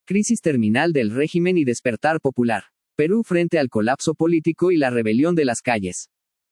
Crisis terminal del régimen y despertar popular. Perú frente al colapso político y la rebelión de las calles.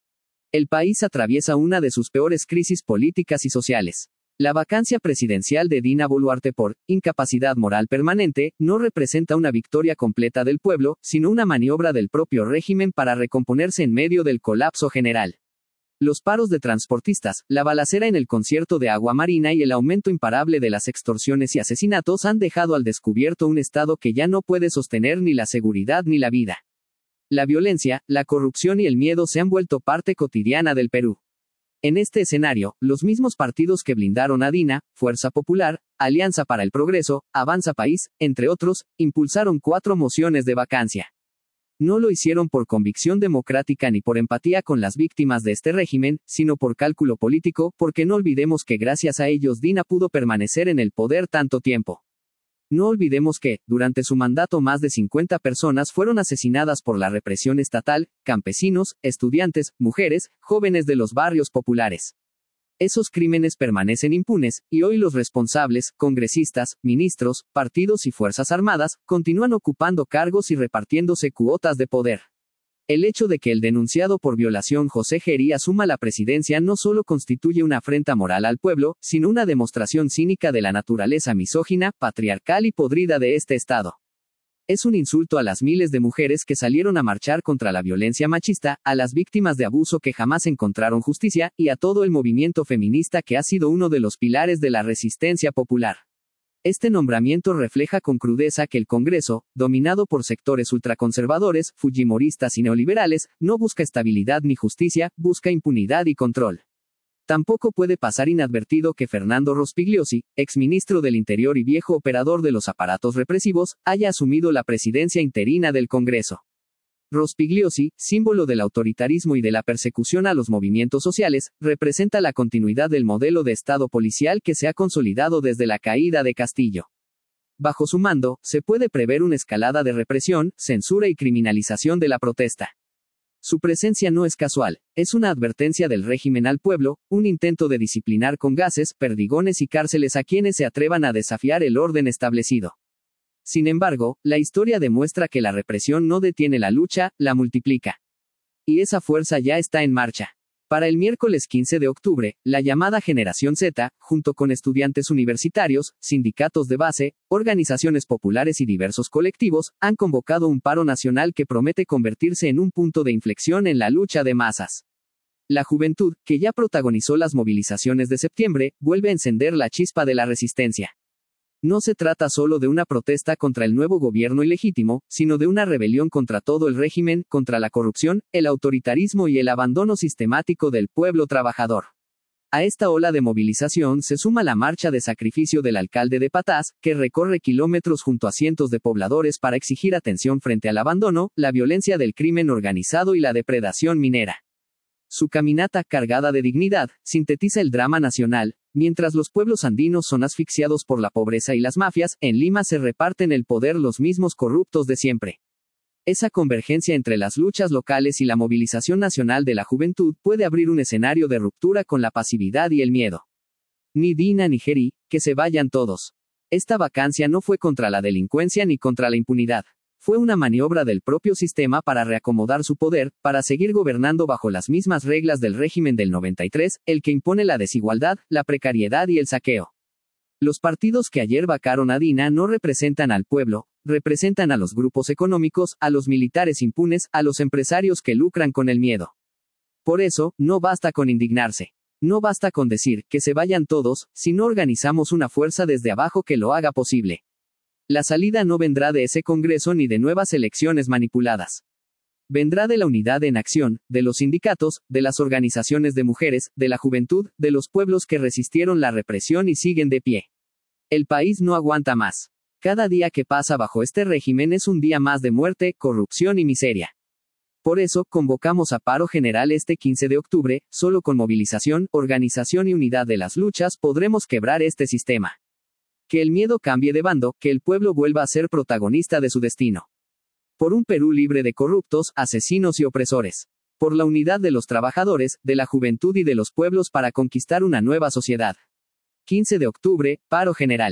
El país atraviesa una de sus peores crisis políticas y sociales. La vacancia presidencial de Dina Boluarte por incapacidad moral permanente no representa una victoria completa del pueblo, sino una maniobra del propio régimen para recomponerse en medio del colapso general. Los paros de transportistas, la balacera en el concierto de Agua Marina y el aumento imparable de las extorsiones y asesinatos han dejado al descubierto un Estado que ya no puede sostener ni la seguridad ni la vida. La violencia, la corrupción y el miedo se han vuelto parte cotidiana del Perú. En este escenario, los mismos partidos que blindaron a Dina, Fuerza Popular, Alianza para el Progreso, Avanza País, entre otros, impulsaron 4 mociones de vacancia. No lo hicieron por convicción democrática ni por empatía con las víctimas de este régimen, sino por cálculo político, porque no olvidemos que gracias a ellos Dina pudo permanecer en el poder tanto tiempo. No olvidemos que, durante su mandato más de 50 personas fueron asesinadas por la represión estatal, campesinos, estudiantes, mujeres, jóvenes de los barrios populares. Esos crímenes permanecen impunes, y hoy los responsables, congresistas, ministros, partidos y fuerzas armadas, continúan ocupando cargos y repartiéndose cuotas de poder. El hecho de que el denunciado por violación José Gerí asuma la presidencia no solo constituye una afrenta moral al pueblo, sino una demostración cínica de la naturaleza misógina, patriarcal y podrida de este Estado. Es un insulto a las miles de mujeres que salieron a marchar contra la violencia machista, a las víctimas de abuso que jamás encontraron justicia, y a todo el movimiento feminista que ha sido uno de los pilares de la resistencia popular. Este nombramiento refleja con crudeza que el Congreso, dominado por sectores ultraconservadores, fujimoristas y neoliberales, no busca estabilidad ni justicia, busca impunidad y control. Tampoco puede pasar inadvertido que Fernando Rospigliosi, exministro del Interior y viejo operador de los aparatos represivos, haya asumido la presidencia interina del Congreso. Rospigliosi, símbolo del autoritarismo y de la persecución a los movimientos sociales, representa la continuidad del modelo de Estado policial que se ha consolidado desde la caída de Castillo. Bajo su mando, se puede prever una escalada de represión, censura y criminalización de la protesta. Su presencia no es casual, es una advertencia del régimen al pueblo, un intento de disciplinar con gases, perdigones y cárceles a quienes se atrevan a desafiar el orden establecido. Sin embargo, la historia demuestra que la represión no detiene la lucha, la multiplica. Y esa fuerza ya está en marcha. Para el miércoles 15 de octubre, la llamada Generación Z, junto con estudiantes universitarios, sindicatos de base, organizaciones populares y diversos colectivos, han convocado un paro nacional que promete convertirse en un punto de inflexión en la lucha de masas. La juventud, que ya protagonizó las movilizaciones de septiembre, vuelve a encender la chispa de la resistencia. No se trata solo de una protesta contra el nuevo gobierno ilegítimo, sino de una rebelión contra todo el régimen, contra la corrupción, el autoritarismo y el abandono sistemático del pueblo trabajador. A esta ola de movilización se suma la marcha de sacrificio del alcalde de Patás, que recorre kilómetros junto a cientos de pobladores para exigir atención frente al abandono, la violencia del crimen organizado y la depredación minera. Su caminata, cargada de dignidad, sintetiza el drama nacional. Mientras los pueblos andinos son asfixiados por la pobreza y las mafias, en Lima se reparten el poder los mismos corruptos de siempre. Esa convergencia entre las luchas locales y la movilización nacional de la juventud puede abrir un escenario de ruptura con la pasividad y el miedo. Ni Dina ni Gerí, que se vayan todos. Esta vacancia no fue contra la delincuencia ni contra la impunidad. Fue una maniobra del propio sistema para reacomodar su poder, para seguir gobernando bajo las mismas reglas del régimen del 93, el que impone la desigualdad, la precariedad y el saqueo. Los partidos que ayer vacaron a Dina no representan al pueblo, representan a los grupos económicos, a los militares impunes, a los empresarios que lucran con el miedo. Por eso, no basta con indignarse. No basta con decir que se vayan todos, si no organizamos una fuerza desde abajo que lo haga posible. La salida no vendrá de ese Congreso ni de nuevas elecciones manipuladas. Vendrá de la unidad en acción, de los sindicatos, de las organizaciones de mujeres, de la juventud, de los pueblos que resistieron la represión y siguen de pie. El país no aguanta más. Cada día que pasa bajo este régimen es un día más de muerte, corrupción y miseria. Por eso, convocamos a paro general este 15 de octubre, solo con movilización, organización y unidad de las luchas podremos quebrar este sistema. Que el miedo cambie de bando, que el pueblo vuelva a ser protagonista de su destino. Por un Perú libre de corruptos, asesinos y opresores. Por la unidad de los trabajadores, de la juventud y de los pueblos para conquistar una nueva sociedad. 15 de octubre, paro general.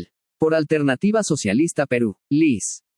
Por Alternativa Socialista Perú, Lic.